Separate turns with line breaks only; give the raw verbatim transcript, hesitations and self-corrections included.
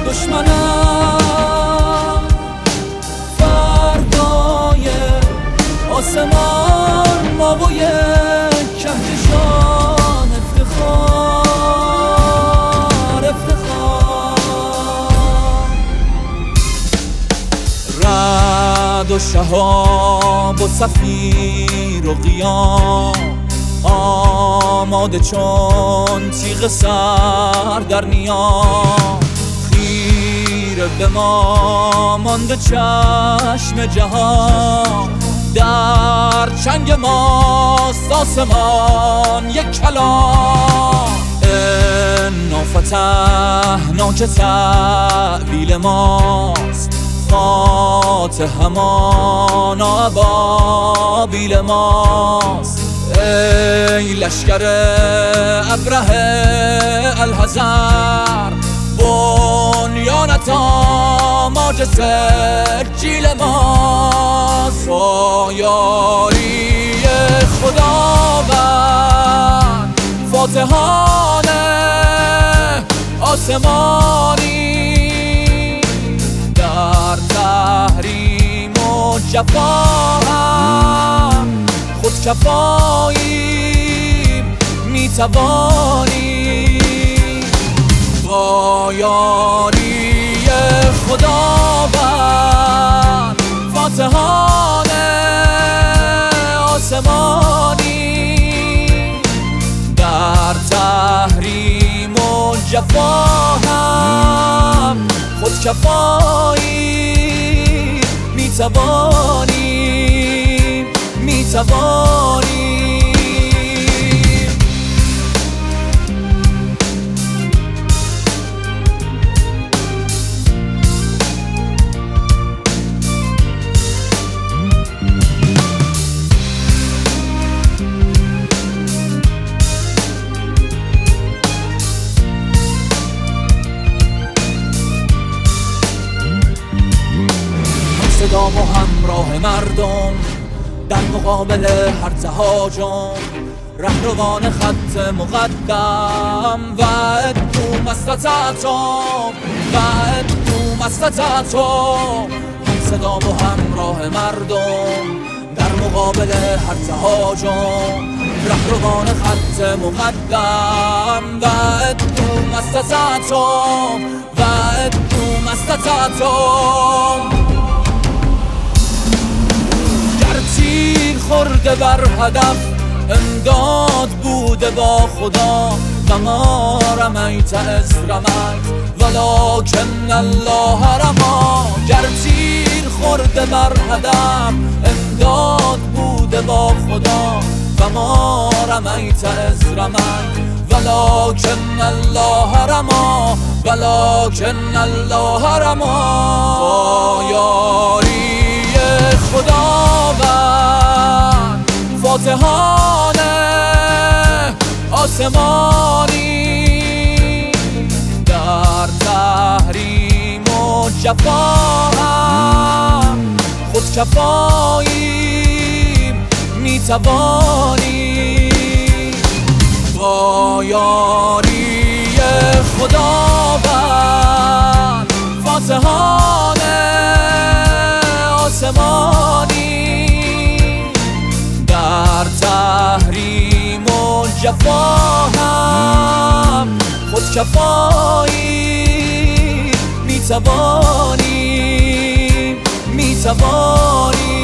دشمنم فردای آسمان ما و یک کهکشان افتخار افتخار رعد و شهاب و صفیر و قیام آماده چون تیغ سر در نیام خیره به ما مانده چشم جهان در چنگ ماست آسمان یک کلام انا فتحنا که تعبیل ماست فاتح همان ابابیل ماست ای لشکر ابره الحذر بنیانت آماج سجیل ماست با یاری خداوند فاتحان آسمانی در تحریم و جفا هم خود کفاییم میتوانیم با یاری خداوند فاتحان آسمانی در تحریم و جفا هم خود کفاییم میتوانیم میتوانیم صدام و همراه مردم در مقابل هر تهاجم رهروان خط مقدم و ادو مستطعتم و ادو مستطعتم هم صدام و همراه مردم در مقابل هر تهاجم رهروان خط مقدم و ادو مستطعتم و ادو مستطعتم تیر خورده بر هدف امداد بوده با خدا و ما رمیت از رمیت ولکن الله رما گر تیر خورده بر هدف امداد بوده با خدا و ما رمیت از رمیت ولکن الله رما ولکن الله رما با یاری خداوند فاتحان آسمانی در تحریم و جفا هم خود کفاییم میتوانیم با یاری خداوند فاتحان آسمانی در تحریم و جفا هم خود کفاییم میتوانیم میتوانیم